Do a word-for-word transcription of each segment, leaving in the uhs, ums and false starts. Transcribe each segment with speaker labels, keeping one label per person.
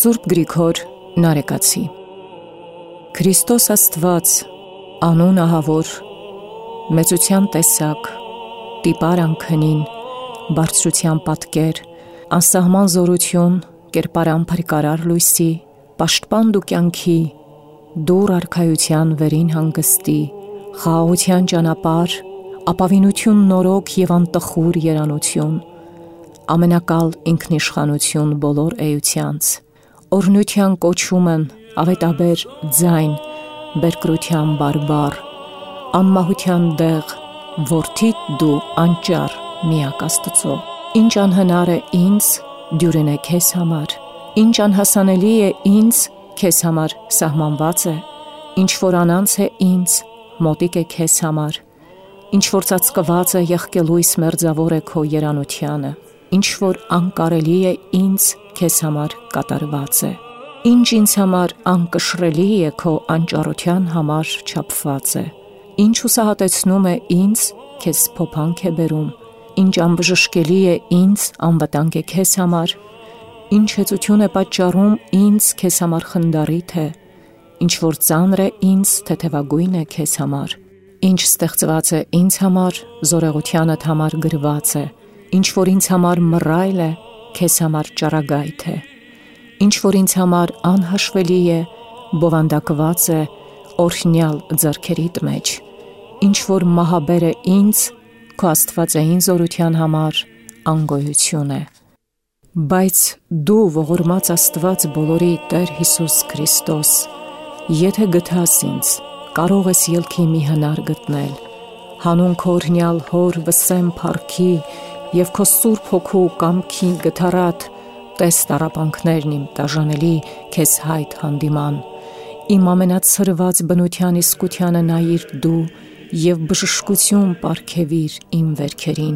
Speaker 1: Սուրբ Գրիգոր Նարեկացի Քրիստոս Աստված, անուն ահավոր, մեծության տեսակ, տիպար անքնին, բարձրության պատկեր, անսահման զորություն, կերպարան փրկարար լույսի, պաշտպան դու կյանքի, դուր արքայության վերին հանգստի, խաղաղության ճանապարհ, ապավինություն նորոգ և անտխուր երանություն, ամենակալ ինքնիշխանություն բոլոր էությանց, օրհնության կոչում են ավետաբեր ձայն, բերկրության բարբառ, անմահության դեղ, որդիդ դու անճար միակ Աստծո, ինչ անհնար է ինձ, դյուրին է քեզ համար, ինչ անհասանելի է ինձ, քեզ համար սահմանված է, ինչ որ անանց է ինձ, մոտիկ է քեզ համար, ինչ որ ծածկված է եղկելույս մերձավոր է քո երանությանը, ինչ որ անկարելի է ինձ, քեզ համար կատարված է, ինչ ինձ համար անկշռելի է քո անճարության համար չափված է, ինչ հուսահատեցնում է ինձ, քեզ փոփանք է բերում, ինչ անբժշկելի է ինձ, անվտանգ է քեզ համար, ինչ հեծություն է պատճառում ինձ, քեզ համար խնդարիթ է, ինչ որ ծանր է ինձ, թեթևագույն է քեզ համար, ինչ ստեղծված է ինձ համար, զորեղությանդ համար գրված է, ինչ որ ինձ համար մռայլ է, քեզ համար ճառագայթ է, ինչ որ ինձ համար անհաշվելի է, բովանդակված է, օրհնյալ ձեռքերիդ մեջ, ինչ որ մահաբեր է ինձ, քո աստվածային զորության համար անգոյություն է, բայց դու ողորմած Աստված բոլորի Տեր Հիսուս Քրիստոս, եթե գթաս ինձ, կարող ես ելքի մի հնար գտնել, հանուն քո օրհնյալ հոր վսեմ փառքի և քո սուրբ հոգու կամքի գթառատ, տես տառապանքներն իմ տաժանելի քեզ հայտ հանդիման, իմ ամենացրված բնության իսկությանը նայիր դու և բժշկություն պարգևիր իմ վերքերին,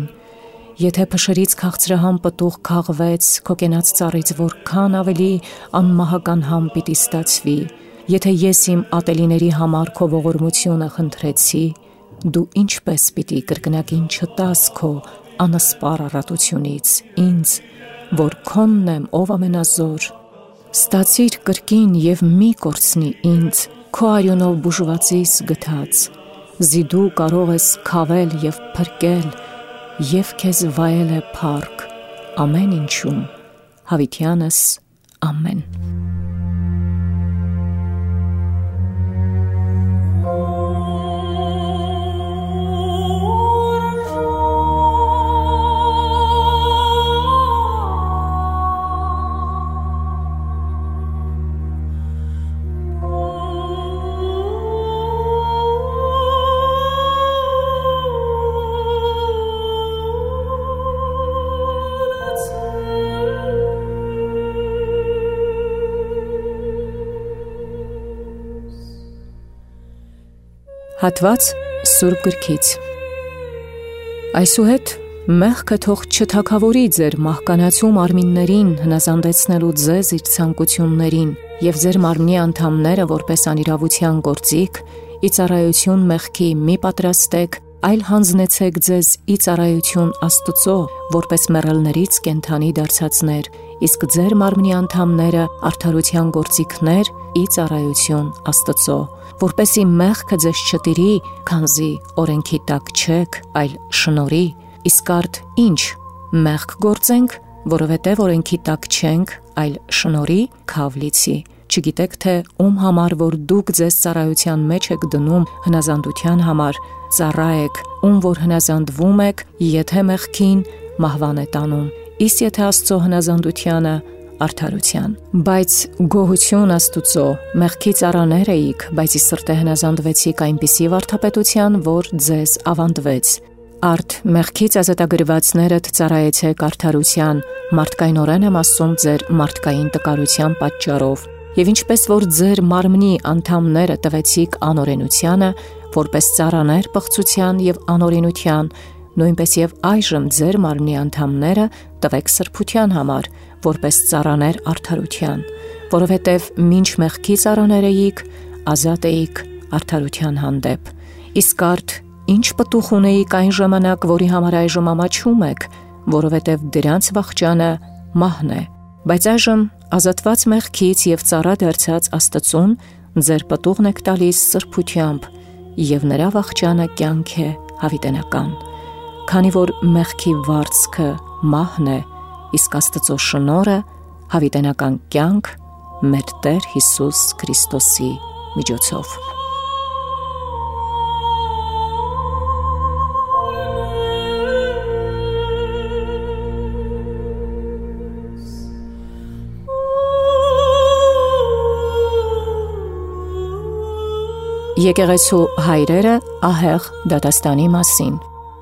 Speaker 1: եթե փշերից քաղցրահամ պտուղ քաղվեց, քո կենաց ծառից որքան ավելի անմահական համ պիտի ստացվի, եթե ես իմ ատելիների համար քո ողորմությունը խնդրեցի, դու ինչպես պիտի կրկնակին չտաս քո անսպառ առատությունից ինձ, որ քոնն եմ, ով ամենազոր, ստացիր կրկին և մի կորցնի ինձ, քո արյունով բուժվածիս գթած, զի դու կարող ես քավել և փրկել, և քեզ վայել է փառք, ամեն ինչում, հավիտյանս ամեն։ Հատված Սուրբ Գրքից Այսուհետ մեղքը թող չթագավորի ձեր մահկանացու մարմիններին հնազանդեցնելու ձեզ իր ցանկություններին և ձեր մարմնի անդամները որպես անիրավության գործիք ի ծառայություն մեղքի մի պատրաստեք, այլ հանձնեցեք ձեզ ի ծառայություն Աստծո որպես մեռելներից կենդանի դարձածներ, իսկ ձեր մարմնի անդամները արդարության գործիքներ ի ծառայություն Աստծո, որպեսզի մեղքը ձեզ չտիրի, քանզի օրենքի տակ չեք, այլ շնորհի, իսկ արդ ինչ մեղք գործենք, որովհետև օրենքի տակ չենք, այլ շնորհի քավ լիցի, չգիտեք թե ում համար որ դուք ձեզ ծառայության մեջ եք դնում հնազանդության համար, ծառա եք, ում որ հնազանդվում եք, եթե մեղքին մահվան է տանում, իսկ եթե Աստծո հնազանդությանը արդարության, բայց գոհություն Աստուծո, մեղքի ծառաներ էիք, բայց ի սրտե հնազանդվեցիք այնպիսի վարդապետության, որ ձեզ ավանդվեց, արդ մեղքից ազատագրվածներդ ծառայեցեք արդարության, մարդկայնորեն եմ ասում ձեր մարդկային տկարության պատճառով, և ինչպես որ ձեր մարմնի անդամները տվեցիք անօրենությանը, որպես ծառաներ պղծության և անօրենության, նույնպես և այժմ ձեր մարմնի անդամները տվեք սրբության համար, որպես ծառաներ արդարության, որովհետև մինչ մեղքի ծառաներ էիք, ազատ էիք արդարության հանդեպ, իսկ արդ ինչ պտուղ ունեիք այն ժամանակ, որի համար այժմ ամաչում եք, որովհետև դրանց վախճանը մահն է, բայց այժմ Ազատված մեղքից եւ ծառա դարձած Աստծուն ձեր պտուղն եք տալիս սրբությամբ, եւ նրա վախճանը կյանք է հավիտենական։ Քանի որ մեղքի վարձքը մահն է, իսկ Աստծո շնորհը հավիտենական կյանք մեր Տեր Հիսուս Քրիստոսի միջոցով։ Եկեղեցու հայրերը ահեղ դատաստանի մասին։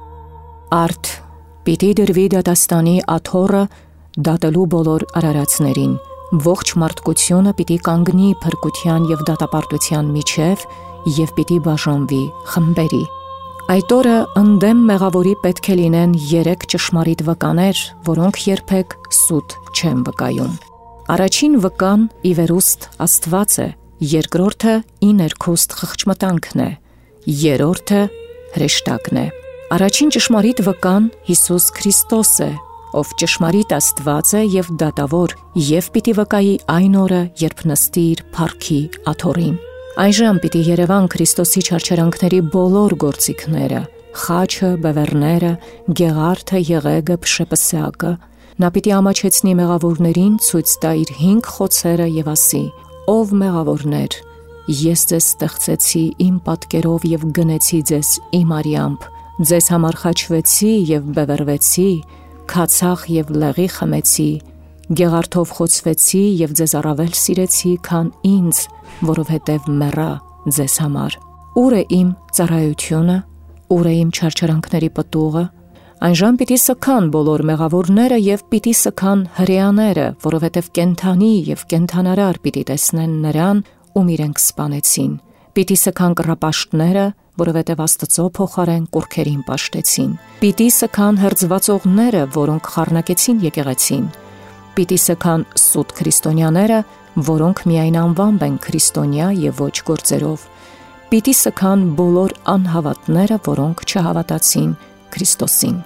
Speaker 1: Արդ պիտի դրվի դատաստանի աթոռը դատելու բոլոր արարածներին, ողջ մարդկությունը պիտի կանգնի փրկության եւ դատապարտության միջև եւ պիտի բաժանվի խմբերի։ Այդ օրը ընդդեմ մեղավորի պետք է լինեն երեք ճշմարիտ վկաներ, որոնք երբեք սուտ չեն վկայում։ Առաջին վկան ի վերուստ Աստված է, երկրորդը ի ներքուստ խղճմտանքն է, երրորդը հրեշտակն է։ Առաջին ճշմարիտ վկան Հիսուս Քրիստոս է, ով ճշմարիտ Աստված է եւ դատավոր, եւ պիտի վկայի այն օրը, երբ նստի իր փառքի աթոռին։ Այժմ պիտի երևան Քրիստոսի չարչարանքների բոլոր գործիքները՝ խաչը, բևեռները, գեղարդը, եղեգը, փշեպսակը։ Նա պիտի ամաչեցնի մեղավորներին, ցույց տա իր հինգ խոցերը եւ ասի. «Ով մեղավորներ, ես ձեզ ստեղծեցի իմ պատկերով եւ գնեցի ձեզ իմ արյամբ, ձեզ համար խաչվեցի եւ բևեռվեցի, քացախ եւ լեղի խմեցի, գեղարդով խոցվեցի եւ ձեզ առավել սիրեցի, քան ինձ, որովհետեւ մեռա ձեզ համար։ Ուր է իմ ծառայությունը, ուր է իմ չարչարանքների պտուղը։ Այնժամ պիտի սքան բոլոր մեղավորները եւ պիտի սքան հրեաները, որովհետեւ կենթանի եւ կենթանարար պիտի տեսնեն նրան, ում իրենք սպանեցին։ Պիտի սքան կռապաշտները, որովհետեւ Աստծո փոխարեն կուրքերին պաշտեցին։ Պիտի սքան հրձվածողները, որոնք խառնակեցին եկեղեցին։ Պիտի սքան սուտ քրիստոնյաները, որոնք միայն անվամբ են քրիստոնյա եւ ոչ գործերով։ Պիտի սքան բոլոր անհավատները, որոնք չհավատացին Քրիստոսին։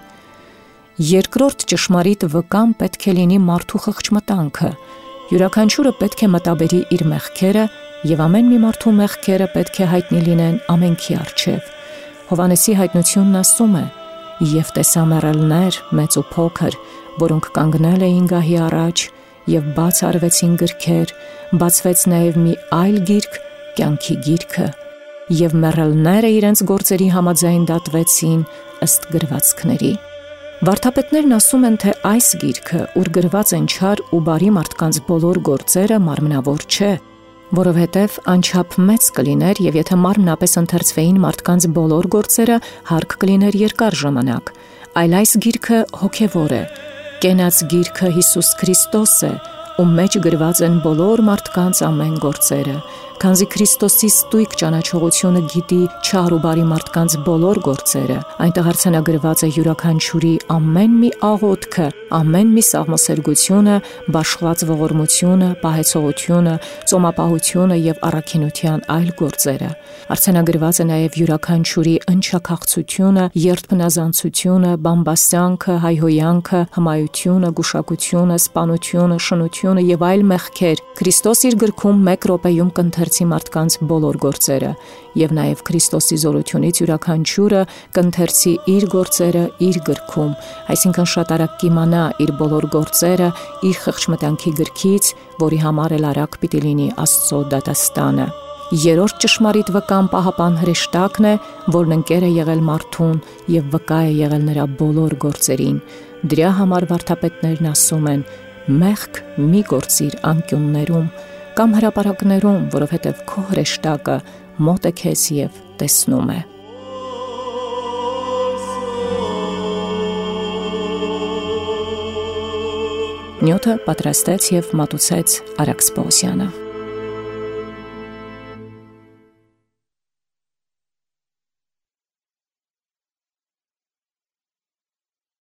Speaker 1: Երկրորդ ճշմարիտ վկան պետք է լինի մարդու խղճմտանքը։ Յուրաքանչյուրը պետք է մտաբերի իր մեղքերը եւ ամեն մի մարդու մեղքերը պետք է հայտնի լինեն ամենքի առջև։ Հովհաննեսի հայտնությունն ասում է. «Եվ տեսա մեռելներ, մեծ ու փոքր, որոնք կանգնել էին գահի առաջ, եւ բաց արվեցին գրքեր, բացվեց նաեւ մի այլ գիրք, կյանքի գիրքը, եւ մեռելները իրենց գործերի համաձայն դատվեցին ըստ գրվածքների»։ Վարդապետներն ասում են, թե այս գիրքը, ուր գրված են չար ու բարի մարդկանց բոլոր գործերը, մարմնավոր չէ, որովհետև անչափ մեծ կլիներ, եւ եթե մարմնապես ընթերցվեին մարդկանց բոլոր գործերը, հարկ կլիներ երկար ժամանակ, այլ այս գիրքը հոգևոր է, կենաց գիրքը Հիսուս Քրիստոս է, ում մեջ գրված են բոլոր մարդկանց ամեն գործերը, քանզի Քրիստոսի ստույգ ճանաչողությունը գիտի չար ու բարի մարդկանց բոլոր գործերը, այնտեղ արձանագրված է յուրաքանչյուրի ամեն մի աղոթքը, ամեն մի սաղմոսերգությունը, բաշխված ողորմությունը, պահեցողությունը, ծոմապահությունը եւ առաքինության այլ գործերը։ Արձանագրված է նաեւ յուրաքանչյուրի ընչաքաղցությունը, երդմնազանցությունը, բամբասյանքը, հայհոյանքը, հմայությունը, գուշակությունը, սպանությունը, շնությունը եւ այլ մեղքեր։ Քրիստոս իր գրքում մեկ րոպեում կընթերցի մարդկանց բոլոր գործերը, եւ նաեւ Քրիստոսի զորությունից յուրաքանչյուրը կընթերցի իր գործերը իր գրքում, այսինքն շատ արագ կիմանա իր բոլոր գործերը իր խղճմտանքի գրքից, որի համար էլ արագ պիտի լինի Աստծո դատաստանը։ Երրորդ ճշմարիտ վկան Պահապան հրեշտակն է, որն ընկեր է եղել մարդուն եւ վկա է եղել նրա բոլոր գործերին։ Դրա համար վարդապետներն ասում են. «Մեղք մի գործիր անկյուններում կամ հրապարակներում, որովհետև քո հրեշտակը մոտ է քեզ եւ տեսնում է»։ Նյութը պատրաստեց եւ մատուցեց Արաքս Պողոսյանը։